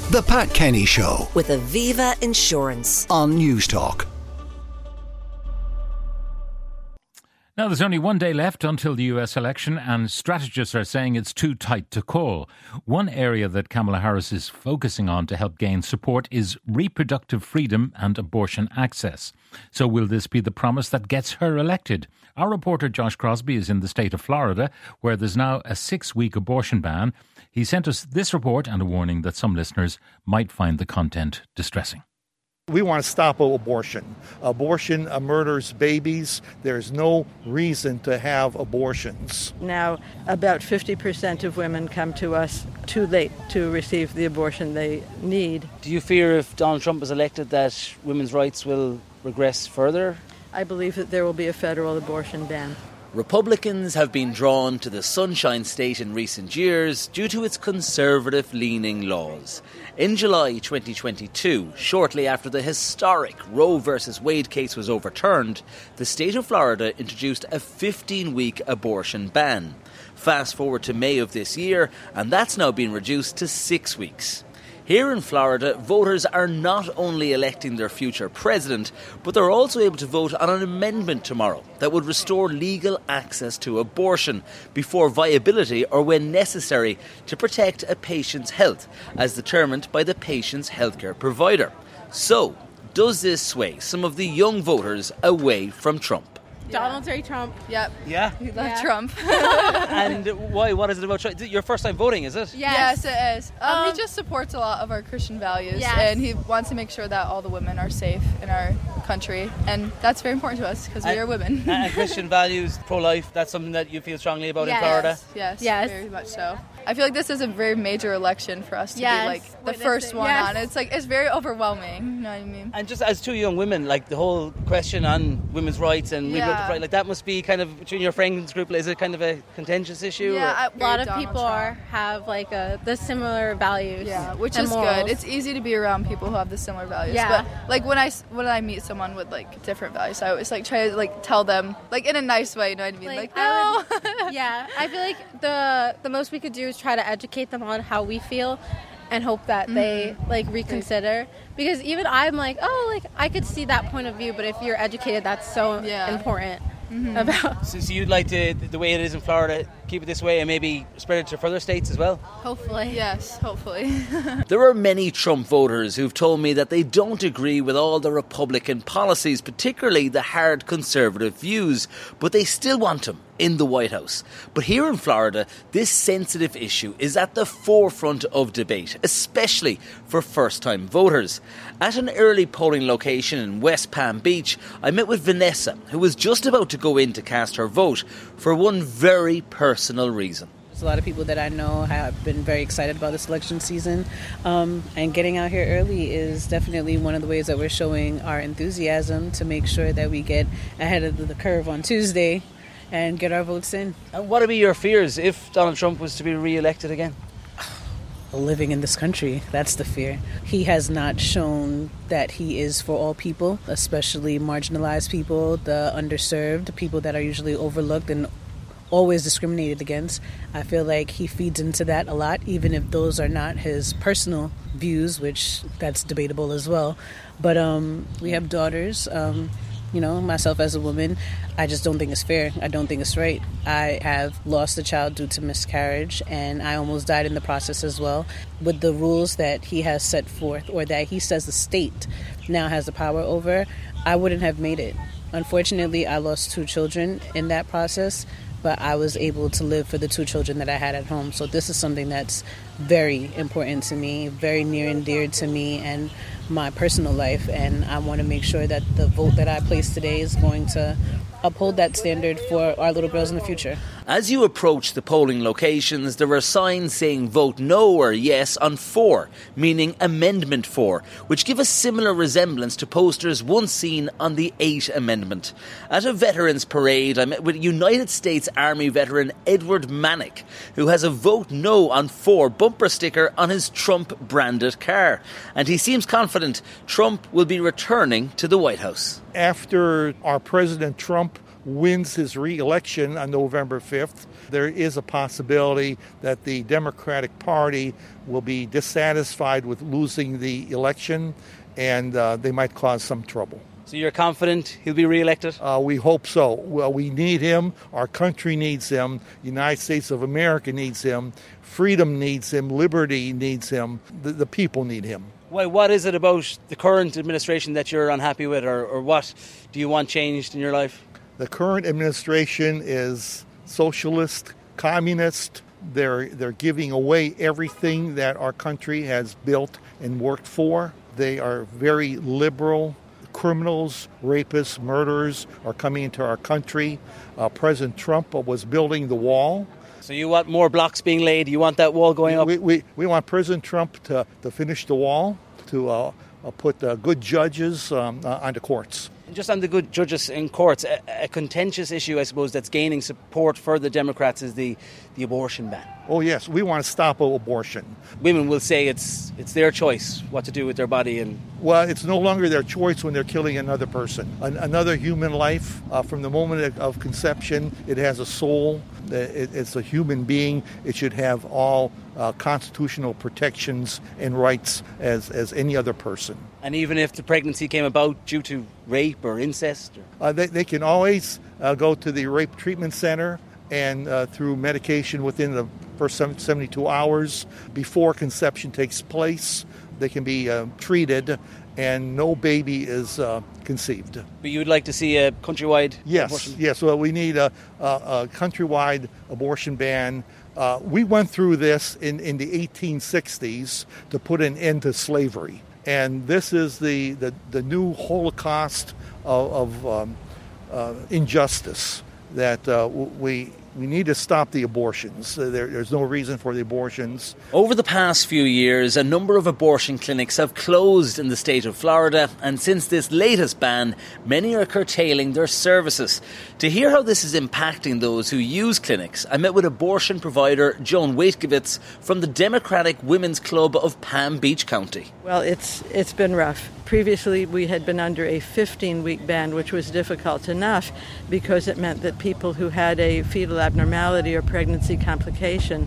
The Pat Kenny Show with Aviva Insurance on News Talk. Now, there's only one day left until the US election, and strategists are saying it's too tight to call. One area that Kamala Harris is focusing on to help gain support is reproductive freedom and abortion access. So will this be the promise that gets her elected? Our reporter Josh Crosby is in the state of Florida, where there's now a 6-week abortion ban. He sent us this report and a warning that some listeners might find the content distressing. We want to stop abortion. Abortion murders babies. There's no reason to have abortions. Now, about 50% of women come to us too late to receive the abortion they need. Do you fear if Donald Trump is elected that women's rights will regress further? I believe that there will be a federal abortion ban. Republicans have been drawn to the Sunshine State in recent years due to its conservative-leaning laws. In July 2022, shortly after the historic Roe v. Wade case was overturned, the state of Florida introduced a 15-week abortion ban. Fast forward to May of this year, and that's now been reduced to 6 weeks. Here in Florida, voters are not only electing their future president, but they're also able to vote on an amendment tomorrow that would restore legal access to abortion before viability or when necessary to protect a patient's health, as determined by the patient's healthcare provider. So, does this sway some of the young voters away from Trump? Donald J. Trump. Yep. Yeah? He loved Trump. And why? What is it about Trump? Your first time voting, is it? Yes, it is. He just supports a lot of our Christian values, and he wants to make sure that all the women are safe in our country, and that's very important to us because we are women. And Christian values, pro-life, that's something that you feel strongly about in Florida? Yes, very much so. I feel like this is a very major election for us to be like the first one on. It's very overwhelming, you know what I mean? And just as two young women, like the whole question on women's rights and reproductive rights, like that must be kind of between your friends group. Is it kind of a contentious issue? Yeah, a lot of people have like the similar values. Yeah, which is morals. good. It's easy to be around people who have the similar values. Yeah. But like when I meet someone with like different values, I always like try to like tell them like in a nice way. You know what I mean? Like no. I feel like the most we could do is try to educate them on how we feel and hope that they like reconsider, because even I'm like, I could see that point of view, but if you're educated, that's so important. About so you'd like to, the way it is in Florida, keep it this way and maybe spread it to further states as well? Hopefully. Yes, hopefully. There are many Trump voters who've told me that they don't agree with all the Republican policies, particularly the hard conservative views, but they still want him in the White House. But here in Florida, this sensitive issue is at the forefront of debate, especially for first-time voters. At an early polling location in West Palm Beach, I met with Vanessa, who was just about to go in to cast her vote for one very personal reason. A lot of people that I know have been very excited about this election season, and getting out here early is definitely one of the ways that we're showing our enthusiasm to make sure that we get ahead of the curve on Tuesday and get our votes in. And what would be your fears if Donald Trump was to be re-elected again? Living in this country, that's the fear. He has not shown that he is for all people, especially marginalized people, the underserved, people that are usually overlooked and always discriminated against. I feel like he feeds into that a lot, even if those are not his personal views, which that's debatable as well. But we have daughters. Myself as a woman, I just don't think it's fair. I don't think it's right. I have lost a child due to miscarriage, and I almost died in the process as well. With the rules that he has set forth, or that he says the state now has the power over, I wouldn't have made it. Unfortunately, I lost 2 children in that process, but I was able to live for the 2 children that I had at home. So this is something that's very important to me, very near and dear to me and my personal life. And I want to make sure that the vote that I place today is going to uphold that standard for our little girls in the future. As you approach the polling locations, there are signs saying vote no or yes on 4, meaning Amendment 4, which give a similar resemblance to posters once seen on the 8 Amendment. At a veterans parade, I met with United States Army veteran Edward Manick, who has a vote no on 4 bumper sticker on his Trump-branded car. And he seems confident Trump will be returning to the White House. After our President Trump wins his re-election on November 5th, there is a possibility that the Democratic Party will be dissatisfied with losing the election, and they might cause some trouble. So you're confident he'll be re-elected? We hope so. Well, we need him. Our country needs him. The United States of America needs him. Freedom needs him. Liberty needs him. The people need him. Why? What is it about the current administration that you're unhappy with, or what do you want changed in your life? The current administration is socialist, communist. They're giving away everything that our country has built and worked for. They are very liberal. Criminals, rapists, murderers are coming into our country. President Trump was building the wall. So you want more blocks being laid? You want that wall going up? We want President Trump to finish the wall, to put good judges on the courts. Just on the good judges in courts, a contentious issue, I suppose, that's gaining support for the Democrats is the abortion ban. Oh, yes. We want to stop abortion. Women will say it's their choice what to do with their body. Well, it's no longer their choice when they're killing another person. Another human life, from the moment of conception, it has a soul. It's a human being. It should have all constitutional protections and rights as any other person. And even if the pregnancy came about due to rape or incest? They can always go to the rape treatment center and through medication within the first 72 hours before conception takes place, they can be treated and no baby is conceived. But you would like to see a countrywide abortion? Yes. Well, we need a countrywide abortion ban. We went through this in the 1860s to put an end to slavery. And this is the new Holocaust of injustice that we need to stop the abortions. There's no reason for the abortions. Over the past few years, a number of abortion clinics have closed in the state of Florida, and since this latest ban, many are curtailing their services. To hear how this is impacting those who use clinics, I met with abortion provider Joan Waitkiewicz from the Democratic Women's Club of Palm Beach County. Well, it's been rough. Previously, we had been under a 15-week ban, which was difficult enough because it meant that people who had a fetal abnormality or pregnancy complication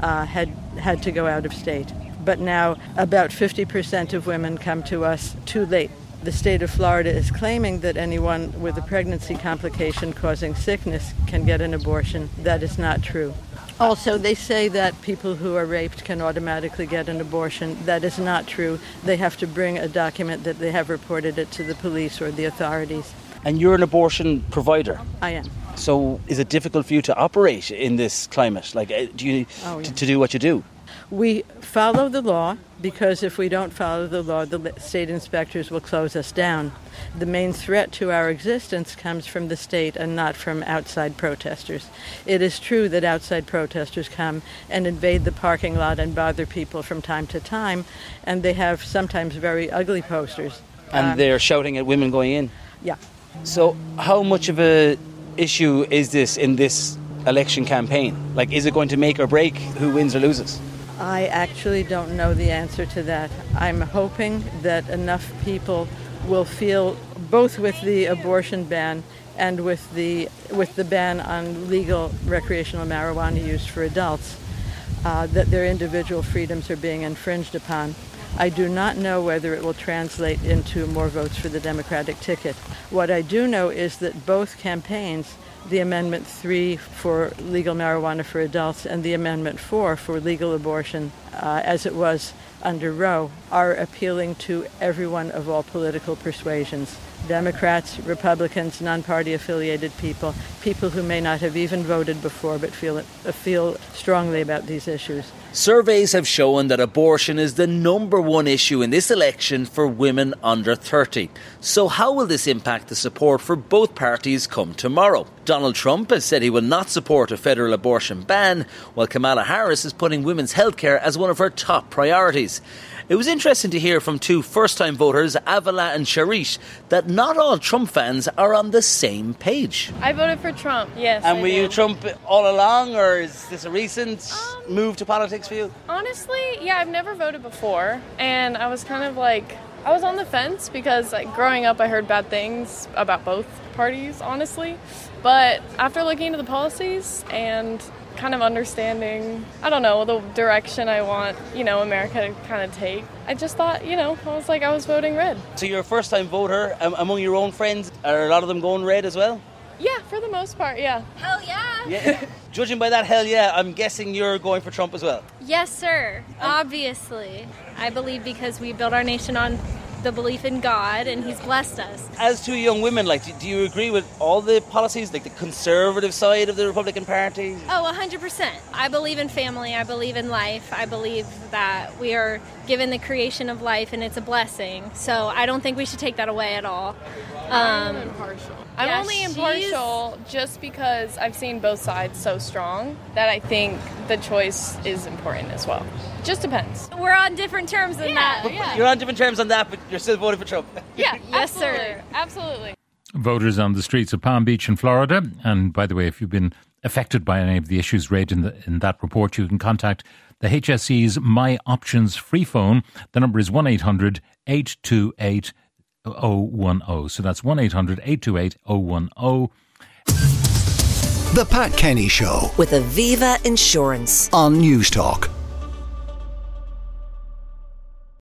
had to go out of state. But now about 50% of women come to us too late. The state of Florida is claiming that anyone with a pregnancy complication causing sickness can get an abortion. That is not true. Also, they say that people who are raped can automatically get an abortion. That is not true. They have to bring a document that they have reported it to the police or the authorities. And you're an abortion provider? I am. So is it difficult for you to operate in this climate? Like, do you to do what you do? We follow the law because if we don't follow the law, the state inspectors will close us down. The main threat to our existence comes from the state and not from outside protesters. It is true that outside protesters come and invade the parking lot and bother people from time to time, and they have sometimes very ugly posters. And they're shouting at women going in? Yeah. So how much of a issue is this in this election campaign? Like, is it going to make or break who wins or loses? I actually don't know the answer to that. I'm hoping that enough people will feel, both with the abortion ban and with the ban on legal recreational marijuana use for adults, that their individual freedoms are being infringed upon. I do not know whether it will translate into more votes for the Democratic ticket. What I do know is that both campaigns, the Amendment 3 for legal marijuana for adults and the Amendment 4 for legal abortion, as it was under Roe, are appealing to everyone of all political persuasions. Democrats, Republicans, non-party affiliated people who may not have even voted before but feel strongly about these issues. Surveys have shown that abortion is the number one issue in this election for women under 30. So how will this impact the support for both parties come tomorrow? Donald Trump has said he will not support a federal abortion ban, while Kamala Harris is putting women's health care as one of her top priorities. It was interesting to hear from two first-time voters, Avila and Sharish, that not all Trump fans are on the same page. I voted for Trump, yes. And were you Trump all along, or is this a recent move to politics for you? Honestly, yeah, I've never voted before, and I was kind of like I was on the fence because growing up I heard bad things about both parties, honestly. But after looking into the policies and kind of understanding, I don't know, the direction I want, America to kind of take, I just thought, I was voting red. So you're a first-time voter. Among your own friends, are a lot of them going red as well? Yeah, for the most part, yeah. Hell yeah! Yeah. Judging by that hell yeah, I'm guessing you're going for Trump as well. Yes, sir. Obviously. I believe because we built our nation on the belief in God and He's blessed us. As two young women, do you agree with all the policies, like the conservative side of the Republican Party? Oh, 100%. I believe in family. I believe in life. I believe that we are given the creation of life and it's a blessing. So I don't think we should take that away at all. I'm impartial. I'm only impartial just because I've seen both sides so strong that I think the choice is important as well. Just depends. We're on different terms than that. Yeah. You're on different terms on that, but you're still voting for Trump. Yeah, yes, absolutely. sir. Absolutely. Voters on the streets of Palm Beach in Florida. And by the way, if you've been affected by any of the issues raised in that report, you can contact the HSE's My Options free phone. The number is 1-800-828-010. So that's 1-800-828-010. The Pat Kenny Show with Aviva Insurance on News Talk.